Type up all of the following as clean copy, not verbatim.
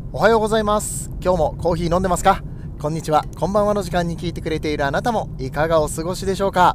おはようございます。今日もコーヒー飲んでますか？こんにちは、こんばんはの時間に聞いてくれているあなたもいかがお過ごしでしょうか？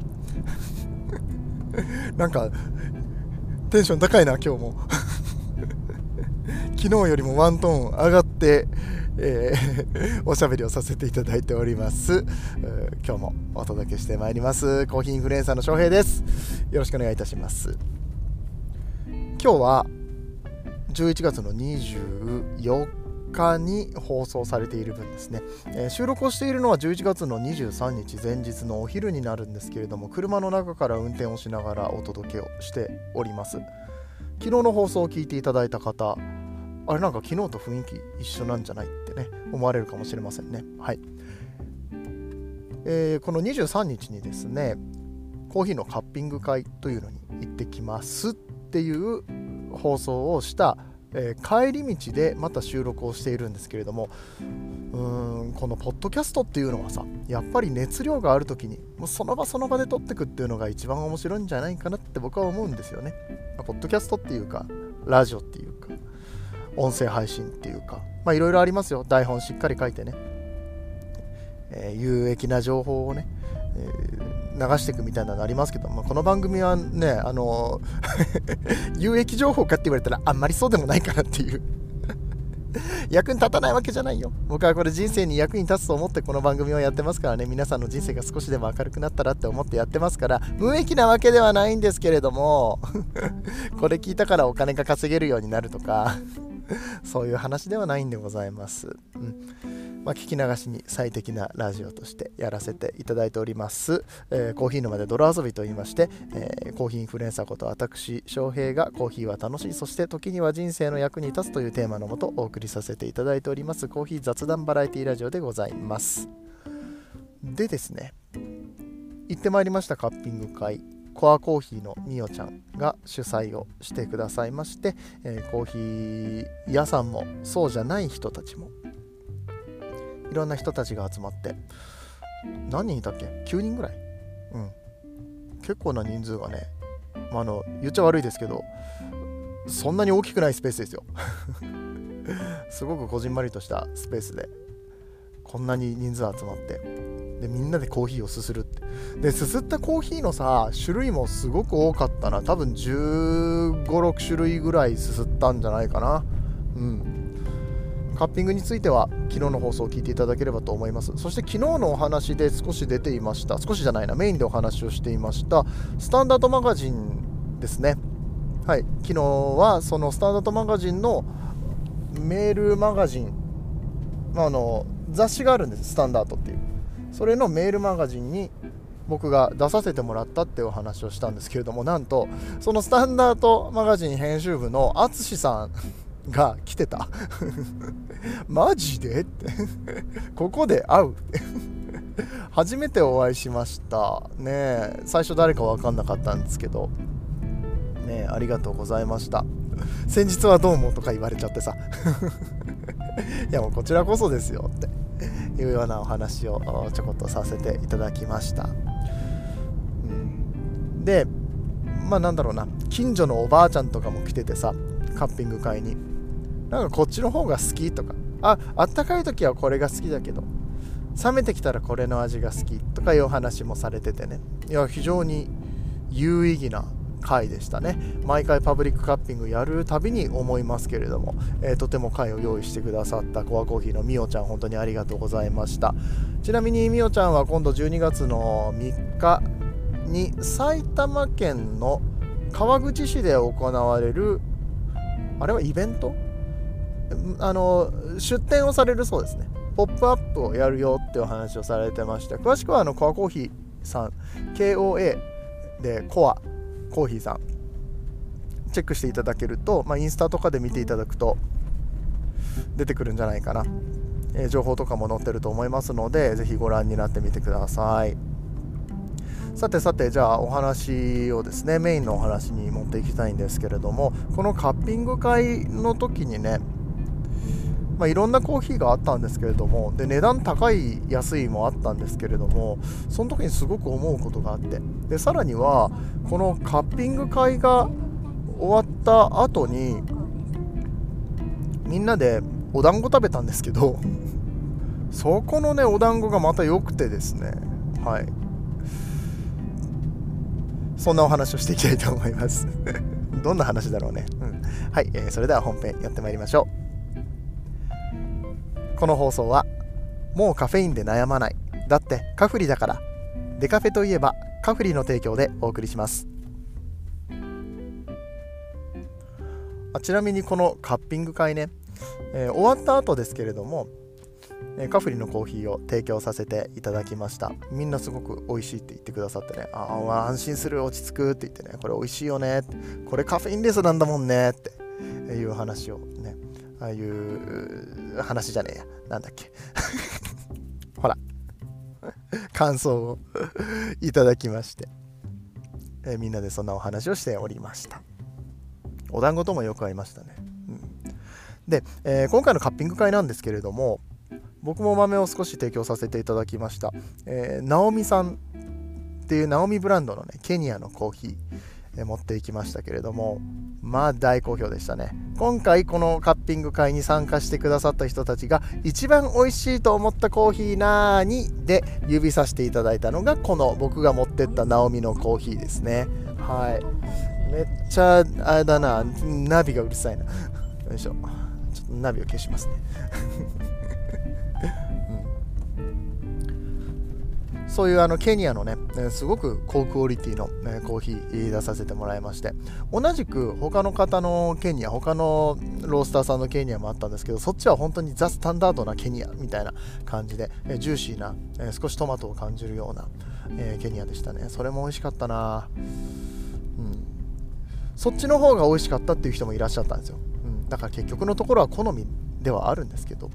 なんかテンション高いな今日も昨日よりもワントーン上がって、おしゃべりをさせていただいております。今日もお届けしてまいりますコーヒーインフルエンサーの翔平です。よろしくお願いいたします。今日は11月の24日に放送されている分ですね、収録をしているのは11月の23日前日のお昼になるんですけれども、車の中から運転をしながらお届けをしております。昨日の放送を聞いていただいた方、あれなんか昨日と雰囲気一緒なんじゃないってね思われるかもしれませんね。はい、この23日にですね、コーヒーのカッピング会というのに行ってきますっていう放送をした帰り道でまた収録をしているんですけれども、このポッドキャストっていうのはさ、やっぱり熱量がある時にもうその場その場で撮ってくっていうのが一番面白いんじゃないかなって僕は思うんですよね。ポッドキャストっていうかラジオっていうか音声配信っていうか、いろいろありますよ。台本しっかり書いてね、有益な情報をね、流していくみたいなのありますけど、この番組はね有益情報かって言われたらあんまりそうでもないかなっていう役に立たないわけじゃないよ。僕はこれ人生に役に立つと思ってこの番組をやってますからね。皆さんの人生が少しでも明るくなったらって思ってやってますから、無益なわけではないんですけれどもこれ聞いたからお金が稼げるようになるとかそういう話ではないんでございます。聞き流しに最適なラジオとしてやらせていただいております。コーヒーの間で泥遊びと言いまして、コーヒーインフルエンサーこと私翔平がコーヒーは楽しい、そして時には人生の役に立つというテーマのもとお送りさせていただいておりますコーヒー雑談バラエティラジオでございます。でですね、行ってまいりましたカッピング会、コアコーヒーのみおちゃんが主催をしてくださいまして、コーヒー屋さんもそうじゃない人たちもいろんな人たちが集まって、何人いたっけ9人ぐらい、結構な人数がね、言っちゃ悪いですけどそんなに大きくないスペースですよすごくこじんまりとしたスペースでこんなに人数集まって、でみんなでコーヒーをすするって、ですすったコーヒーのさ種類もすごく多かったな。多分15、6種類ぐらいすすったんじゃないかな。カッピングについては昨日の放送を聞いていただければと思います。そして昨日のお話で少し出ていました、少しじゃないな、メインでお話をしていましたスタンダードマガジンですね。はい、昨日はそのスタンダードマガジンのメールマガジン、雑誌があるんです、スタンダードっていう。それのメールマガジンに僕が出させてもらったっていうお話をしたんですけれども、なんとそのスタンダードマガジン編集部の淳さんが来てたマジでってここで会う初めてお会いしましたね。最初誰か分かんなかったんですけどね、ありがとうございました。先日はどうもとか言われちゃってさいやもうこちらこそですよっていうようなお話をちょこっとさせていただきました。でなんだろうな、近所のおばあちゃんとかも来ててさ、カッピング会になんかこっちの方が好きとか、あったかい時はこれが好きだけど冷めてきたらこれの味が好きとかいうお話もされててね、いや非常に有意義な回でしたね。毎回パブリックカッピングやるたびに思いますけれども、とても回を用意してくださったコアコーヒーのみおちゃん、本当にありがとうございました。ちなみにみおちゃんは今度12月の3日に埼玉県の川口市で行われる、あれはイベント、出店をされるそうですね。ポップアップをやるよっていうお話をされてました。詳しくはコアコーヒーさん KOA でコアコーヒーさんチェックしていただけると、インスタとかで見ていただくと出てくるんじゃないかな。情報とかも載ってると思いますので、ぜひご覧になってみてください。さてじゃあお話をですね、メインのお話に持っていきたいんですけれども、このカッピング会の時にね、いろんなコーヒーがあったんですけれども、で値段高い安いもあったんですけれども、その時にすごく思うことがあって、でさらにはこのカッピング会が終わった後にみんなでお団子食べたんですけどそこのねお団子がまた良くてですね、はい、そんなお話をしていきたいと思いますどんな話だろうね、はい、それでは本編やってまいりましょう。この放送はもうカフェインで悩まない、だってカフリだから、デカフェといえばカフリの提供でお送りします。ちなみにこのカッピング会ね、終わった後ですけれども、カフリのコーヒーを提供させていただきました。みんなすごく美味しいって言ってくださってね、安心する、落ち着くって言ってね、これ美味しいよね、これカフェインレスなんだもんねっていう話をね、ああいう話じゃねえや、なんだっけほら感想をいただきまして、みんなでそんなお話をしておりました。お団子ともよく合いましたね、で、今回のカッピング会なんですけれども、僕も豆を少し提供させていただきました、ナオミさんっていうナオミブランドのねケニアのコーヒー、持っていきましたけれども、まあ大好評でしたね。今回このカッピング会に参加してくださった人たちが一番美味しいと思ったコーヒーなーにで指さしていただいたのがこの僕が持ってったナオミのコーヒーですね。はい、めっちゃあれだな、ナビがうるさいなよいしょ、ちょっとナビを消しますねそういうケニアのね、すごく高クオリティの、コーヒー出させてもらいまして、同じく他の方のケニア、他のロースターさんのケニアもあったんですけど、そっちは本当にザ・スタンダードなケニアみたいな感じで、ジューシーな、少しトマトを感じるような、ケニアでしたね。それも美味しかったな、そっちの方が美味しかったっていう人もいらっしゃったんですよ、だから結局のところは好みではあるんですけど、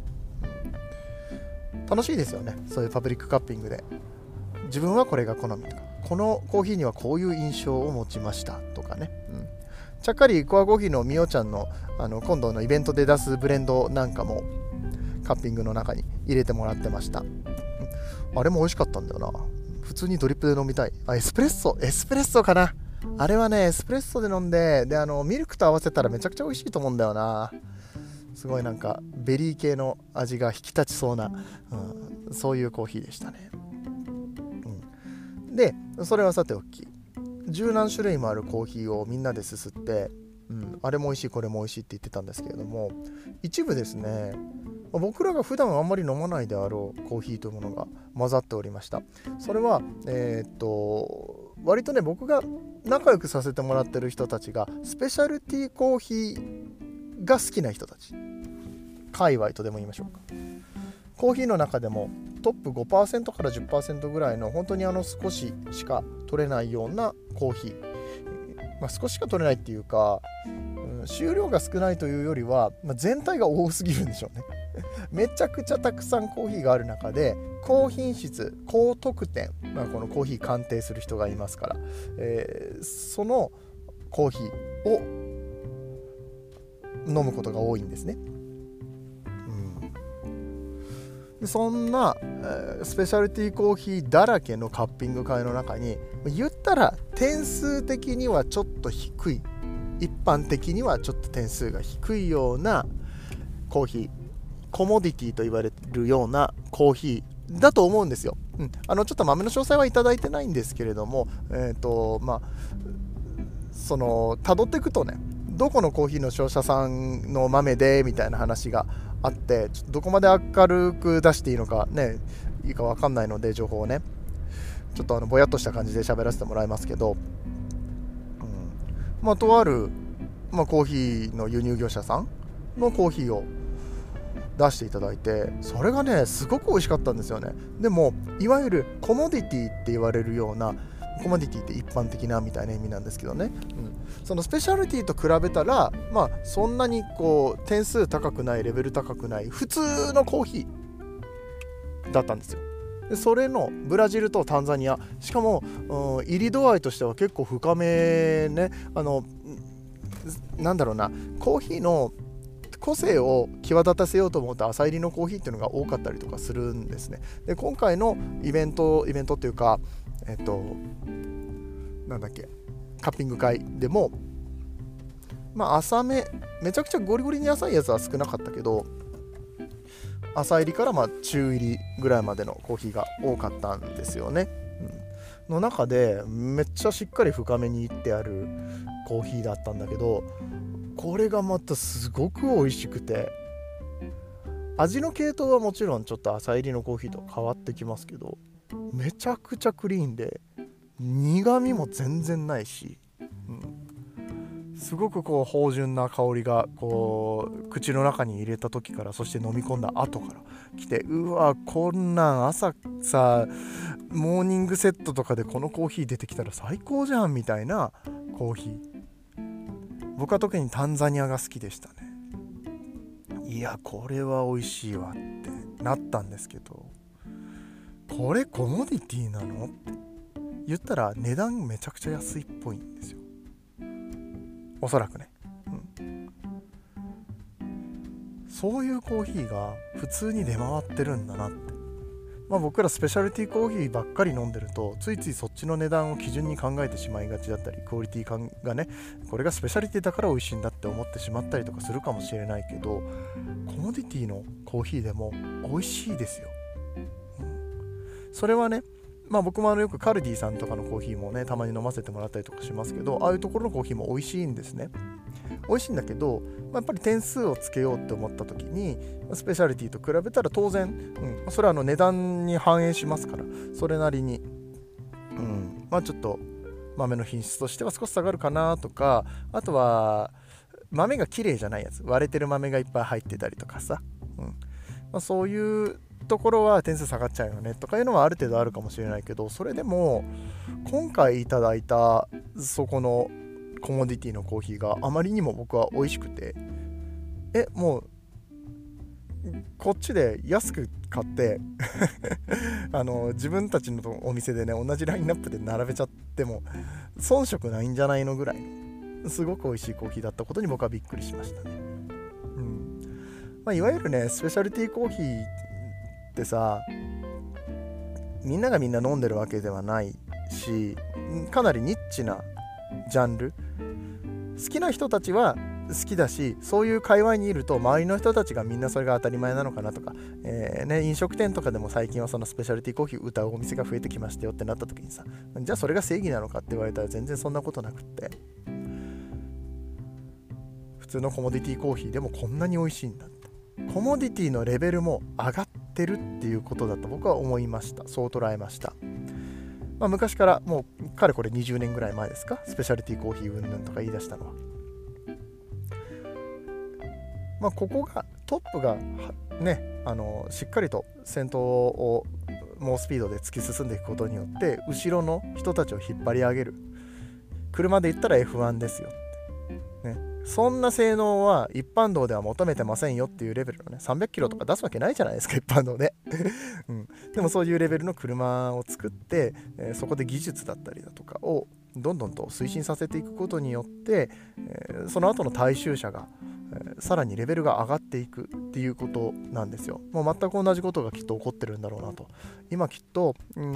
楽しいですよね、そういうパブリックカッピングで自分はこれが好みとか、このコーヒーにはこういう印象を持ちましたとかね、ちゃっかりコアコーヒーのみおちゃんの、今度のイベントで出すブレンドなんかもカッピングの中に入れてもらってました、あれも美味しかったんだよな。普通にドリップで飲みたい。エスプレッソかな、あれはねエスプレッソで飲んで、ミルクと合わせたらめちゃくちゃ美味しいと思うんだよな。すごいなんかベリー系の味が引き立ちそうな、そういうコーヒーでしたね。でそれはさておき、十何種類もあるコーヒーをみんなですすって、あれも美味しいこれも美味しいって言ってたんですけれども、一部ですね、僕らが普段あんまり飲まないであろうコーヒーというものが混ざっておりました。それは割とね僕が仲良くさせてもらってる人たちがスペシャルティーコーヒーが好きな人たち、界隈とでも言いましょうか。コーヒーの中でもトップ 5% から 10% ぐらいの本当に少ししか取れないようなコーヒー、少ししか取れないっていうか、収量が少ないというよりは、全体が多すぎるんでしょうねめちゃくちゃたくさんコーヒーがある中で高品質高得点、このコーヒー鑑定する人がいますから、そのコーヒーを飲むことが多いんですね。でそんな、スペシャルティーコーヒーだらけのカッピング会の中に言ったら点数的にはちょっと低い、一般的にはちょっと点数が低いようなコーヒー、コモディティと言われるようなコーヒーだと思うんですよ。ちょっと豆の詳細はいただいてないんですけれども、その辿っていくとね、どこのコーヒーの商社さんの豆でみたいな話があって、ちょっとどこまで明るく出していいのかね、いいか分かんないので情報をねちょっとぼやっとした感じで喋らせてもらいますけど、とある、コーヒーの輸入業者さんのコーヒーを出していただいて、それがねすごく美味しかったんですよね。でもいわゆるコモディティって言われるような、コモディティって一般的なみたいな意味なんですけどね、そのスペシャルティと比べたらそんなにこう点数高くない、レベル高くない普通のコーヒーだったんですよ。でそれのブラジルとタンザニア、しかも、入り度合いとしては結構深めね、なんだろうな、コーヒーの個性を際立たせようと思った浅入りのコーヒーっていうのが多かったりとかするんですね。で今回のイベントっていうか、なんだっけ、カッピング会でも浅め、めちゃくちゃゴリゴリに浅いやつは少なかったけど、 朝入りから中入りぐらいまでのコーヒーが多かったんですよね、の中でめっちゃしっかり深めにいってあるコーヒーだったんだけど、これがまたすごく美味しくて、味の系統はもちろんちょっと朝入りのコーヒーと変わってきますけど、めちゃくちゃクリーンで苦味も全然ないし、すごくこう芳醇な香りがこう口の中に入れた時から、そして飲み込んだ後から来て、うわこんなん朝さモーニングセットとかでこのコーヒー出てきたら最高じゃんみたいなコーヒー。僕は特にタンザニアが好きでしたね。いやこれは美味しいわってなったんですけど、これコモディティなのって言ったら値段めちゃくちゃ安いっぽいんですよ、おそらくね、そういうコーヒーが普通に出回ってるんだなって。僕らスペシャルティーコーヒーばっかり飲んでると、ついついそっちの値段を基準に考えてしまいがちだったり、クオリティ感がね、これがスペシャリティだから美味しいんだって思ってしまったりとかするかもしれないけど、コモディティのコーヒーでも美味しいですよ、それはね、僕もよくカルディさんとかのコーヒーもねたまに飲ませてもらったりとかしますけど、ああいうところのコーヒーも美味しいんですね。美味しいんだけど、やっぱり点数をつけようって思った時にスペシャリティと比べたら当然、それは値段に反映しますから、それなりに、ちょっと豆の品質としては少し下がるかなとか、あとは豆が綺麗じゃないやつ、割れてる豆がいっぱい入ってたりとかさ、そういうところは点数下がっちゃうよねとかいうのはある程度あるかもしれないけど、それでも今回いただいたそこのコモディティのコーヒーがあまりにも僕は美味しくて、もうこっちで安く買って自分たちのお店でね同じラインナップで並べちゃっても遜色ないんじゃないのぐらいのすごく美味しいコーヒーだったことに僕はびっくりしましたね。いわゆるねスペシャルティーコーヒーってさ、みんながみんな飲んでるわけではないし、かなりニッチなジャンル、好きな人たちは好きだし、そういう界隈にいると周りの人たちがみんなそれが当たり前なのかなとか、飲食店とかでも最近はそのスペシャルティーコーヒー歌うお店が増えてきましたよってなった時にさ、じゃあそれが正義なのかって言われたら全然そんなことなくって、普通のコモディティコーヒーでもこんなに美味しいんだって、コモディティのレベルも上がってるっていうことだと僕は思いました。そう捉えました。昔からもうかれこれ20年ぐらい前ですか、スペシャルティーコーヒーうんぬんとか言い出したのは。ここがトップがねしっかりと先頭を猛スピードで突き進んでいくことによって後ろの人たちを引っ張り上げる。車で言ったら F1 ですよって、ね、そんな性能は一般道では求めてませんよっていうレベルのね300キロとか出すわけないじゃないですか一般道で、でもそういうレベルの車を作って、そこで技術だったりだとかをどんどんと推進させていくことによって、その後の大衆車が、さらにレベルが上がっていくっていうことなんですよ。もう全く同じことがきっと起こってるんだろうなと。今きっと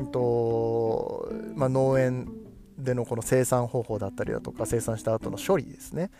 農園でのこの生産方法だったりだとか、生産した後の処理ですね、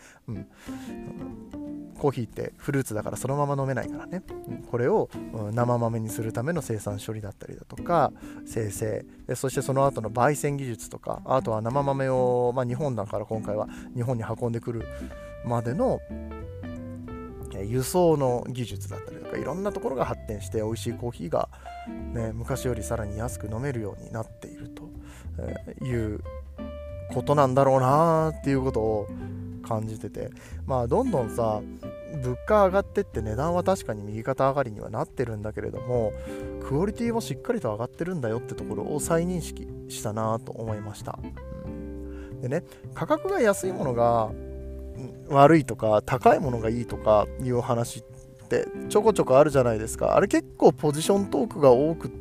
コーヒーってフルーツだからそのまま飲めないからね、これを生豆にするための生産処理だったりだとか精製、そしてその後の焙煎技術とか、あとは生豆を、日本だから今回は日本に運んでくるまでの輸送の技術だったりとか、いろんなところが発展して美味しいコーヒーが、昔よりさらに安く飲めるようになっているということなんだろうなっていうことを感じてて、どんどんさ物価上がってって値段は確かに右肩上がりにはなってるんだけれども、クオリティもしっかりと上がってるんだよってところを再認識したなと思いました。でね、価格が安いものが悪いとか高いものがいいとかいう話ってちょこちょこあるじゃないですか。あれ結構ポジショントークが多くって、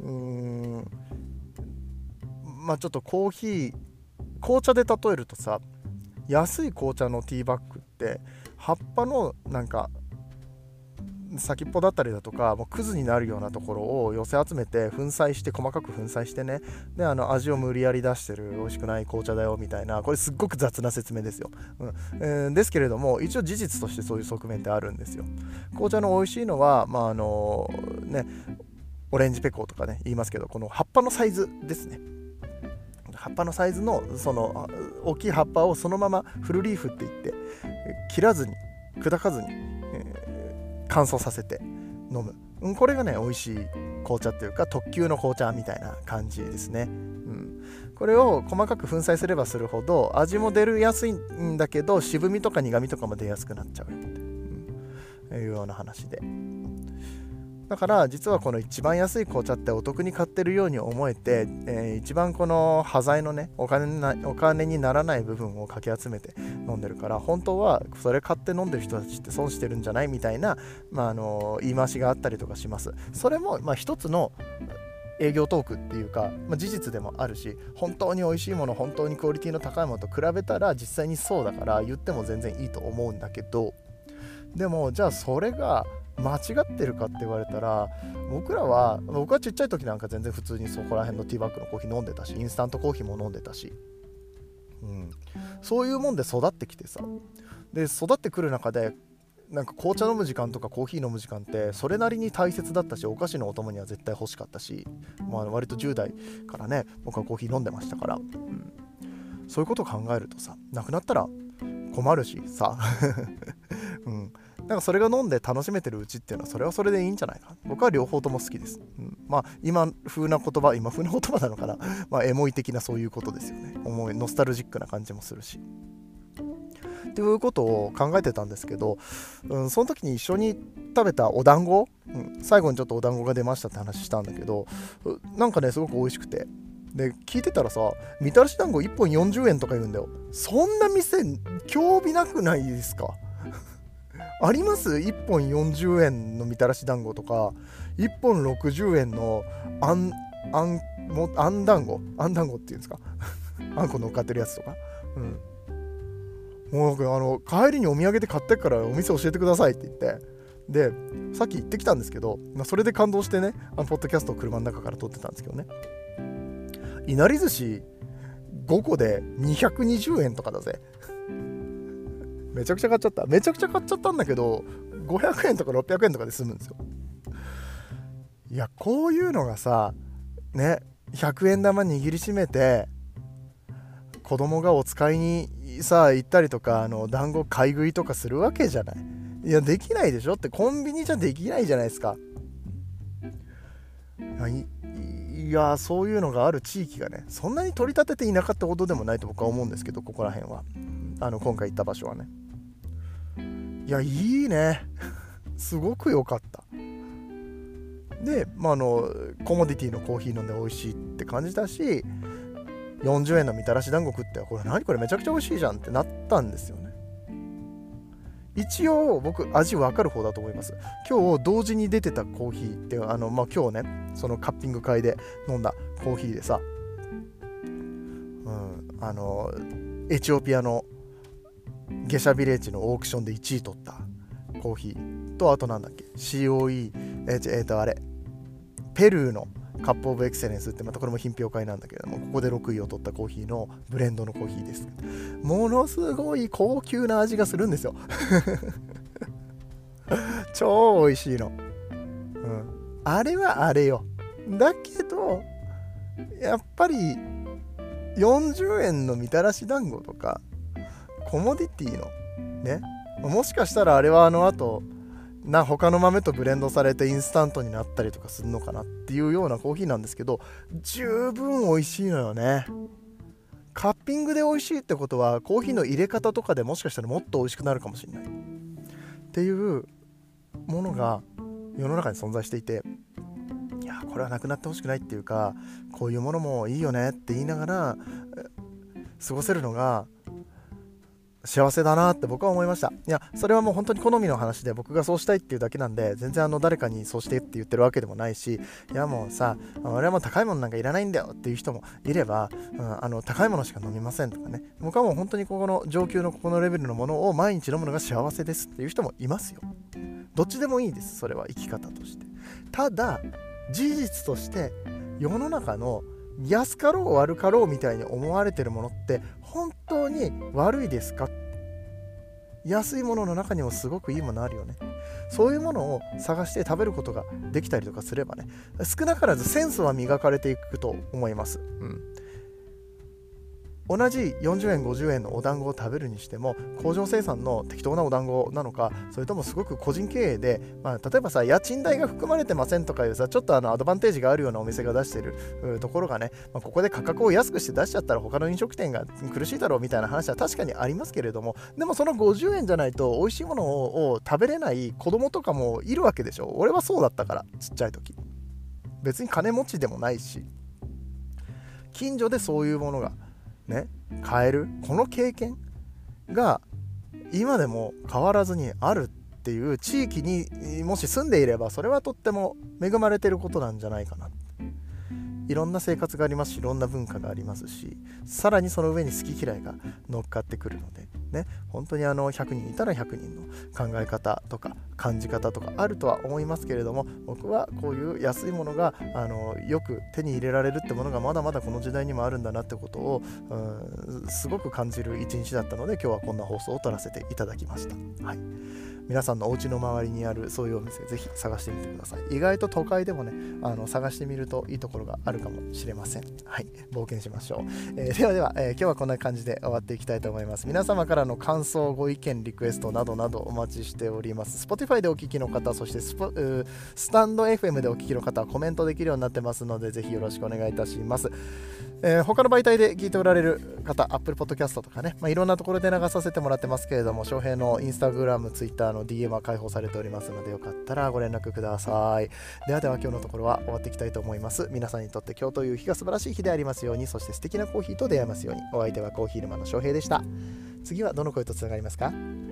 ちょっとコーヒー紅茶で例えるとさ、安い紅茶のティーバッグって葉っぱのなんか先っぽだったりだとかもうクズになるようなところを寄せ集めて粉砕して細かく粉砕してね、で味を無理やり出してる美味しくない紅茶だよみたいな、これすっごく雑な説明ですよ、ですけれども一応事実としてそういう側面ってあるんですよ。紅茶の美味しいのはオレンジペコとかね言いますけど、この葉っぱのサイズですね。葉っぱのサイズのその大きい葉っぱをそのままフルリーフって言って切らずに砕かずに、乾燥させて飲む、これがね美味しい紅茶っていうか特級の紅茶みたいな感じですね。これを細かく粉砕すればするほど味も出るやすいんだけど渋みとか苦みとかも出やすくなっちゃうよって、いうような話で、だから実はこの一番安い紅茶ってお得に買ってるように思えて、一番この端材のねお金にならない部分をかき集めて飲んでるから、本当はそれ買って飲んでる人たちって損してるんじゃないみたいな、言い回しがあったりとかします。それも一つの営業トークっていうか、事実でもあるし、本当に美味しいもの本当にクオリティの高いものと比べたら実際にそうだから言っても全然いいと思うんだけど、でもじゃあそれが間違ってるかって言われたら、僕はちっちゃい時なんか全然普通にそこら辺のティーバッグのコーヒー飲んでたし、インスタントコーヒーも飲んでたし、そういうもんで育ってきてさ、で育ってくる中でなんか紅茶飲む時間とかコーヒー飲む時間ってそれなりに大切だったし、お菓子のお供には絶対欲しかったし、割と10代からね僕はコーヒー飲んでましたから、そういうことを考えるとさ、なくなったら困るしさなんかそれが飲んで楽しめてるうちっていうのはそれはそれでいいんじゃないか。僕は両方とも好きです。今風な言葉なのかな、エモい的なそういうことですよね。ノスタルジックな感じもするしっていうことを考えてたんですけど、その時に一緒に食べたお団子、最後にちょっとお団子が出ましたって話したんだけど、なんかねすごく美味しくて、で聞いてたらさ、みたらし団子1本40円とか言うんだよ。そんな店興味なくないですかあります？ 1 本40円のみたらし団子とか1本60円のあん団子っていうんですかあんこ乗っかってるやつとか、もうなんか帰りにお土産で買ってっからお店教えてくださいって言って、でさっき行ってきたんですけど、それで感動してねポッドキャストを車の中から撮ってたんですけどね、いなり寿司5個で220円とかだぜめちゃくちゃ買っちゃったんだけど、500円とか600円とかで済むんですよ。いやこういうのがさね、100円玉握りしめて子供がお使いにさ行ったりとか、団子買い食いとかするわけじゃない。いやできないでしょって、コンビニじゃできないじゃないですか。いやそういうのがある地域がね、そんなに取り立てて田舎ってほどでもないと僕は思うんですけど、ここら辺は今回行った場所はね、いやいいねすごく良かった。で、コモディティのコーヒー飲んで美味しいって感じだし、40円のみたらし団子食って、これ何これめちゃくちゃ美味しいじゃんってなったんですよね。一応僕味分かる方だと思います。今日同時に出てたコーヒーって今日ねそのカッピング会で飲んだコーヒーでさ、エチオピアのゲシャビレッジのオークションで1位取ったコーヒーと、あとなんだっけ COE あれペルーのカップオブエクセレンスって、またこれも品評会なんだけども、ここで6位を取ったコーヒーのブレンドのコーヒーです。ものすごい高級な味がするんですよ超美味しいの、あれはあれよ。だけどやっぱり40円のみたらし団子とかコモディティのね、もしかしたらあれは後他の豆とブレンドされてインスタントになったりとかするのかなっていうようなコーヒーなんですけど、十分美味しいのよね。カッピングで美味しいってことはコーヒーの入れ方とかでもしかしたらもっと美味しくなるかもしれないっていうものが世の中に存在していて、いやこれはなくなってほしくないっていうか、こういうものもいいよねって言いながら過ごせるのが幸せだなって僕は思いました。いやそれはもう本当に好みの話で、僕がそうしたいっていうだけなんで、全然誰かにそうしてって言ってるわけでもないし、いやもうさ俺はもう高いものなんかいらないんだよっていう人もいれば、高いものしか飲みませんとかね、僕はもう本当にここの上級のここのレベルのものを毎日飲むのが幸せですっていう人もいますよ。 どっちでもいいです。それは生き方として。ただ事実として世の中の安かろう悪かろうみたいに思われてるものって本当に悪いですか？安いものの中にもすごくいいものあるよね。そういうものを探して食べることができたりとかすればね、少なからずセンスは磨かれていくと思います。同じ40円50円のお団子を食べるにしても、工場生産の適当なお団子なのか、それともすごく個人経営で、例えばさ、家賃代が含まれてませんとかいうさ、ちょっとアドバンテージがあるようなお店が出してるところがね、ここで価格を安くして出しちゃったら他の飲食店が苦しいだろうみたいな話は確かにありますけれども、でもその50円じゃないと美味しいものを食べれない子供とかもいるわけでしょ。俺はそうだったから、ちっちゃい時。別に金持ちでもないし、近所でそういうものがね、買えるこの経験が今でも変わらずにあるっていう地域にもし住んでいれば、それはとっても恵まれてることなんじゃないかな。いろんな生活がありますし、いろんな文化がありますし、さらにその上に好き嫌いが乗っかってくるのでね、本当に100人いたら100人の考え方とか感じ方とかあるとは思いますけれども、僕はこういう安いものがよく手に入れられるってものがまだまだこの時代にもあるんだなってことをすごく感じる一日だったので、今日はこんな放送を撮らせていただきました。はい、皆さんのお家の周りにあるそういうお店、ぜひ探してみてください。意外と都会でもね、探してみるといいところがあるかもしれません。はい、冒険しましょう。では、今日はこんな感じで終わっていきたいと思います。皆様からの感想、ご意見、リクエストなどなどお待ちしております。Spotify でお聞きの方、そしてスタンド FM でお聞きの方はコメントできるようになってますので、ぜひよろしくお願いいたします。他の媒体で聞いておられる方、Apple Podcast とかね、いろんなところで流させてもらってますけれども、翔平の Instagram、Twitter の DM は開放されておりますので、よかったらご連絡ください。では今日のところは終わっていきたいと思います。皆さんにとって今日という日が素晴らしい日でありますように、そして素敵なコーヒーと出会えますように。お相手はコーヒー沼の翔平でした。次はどの声とつながりますか？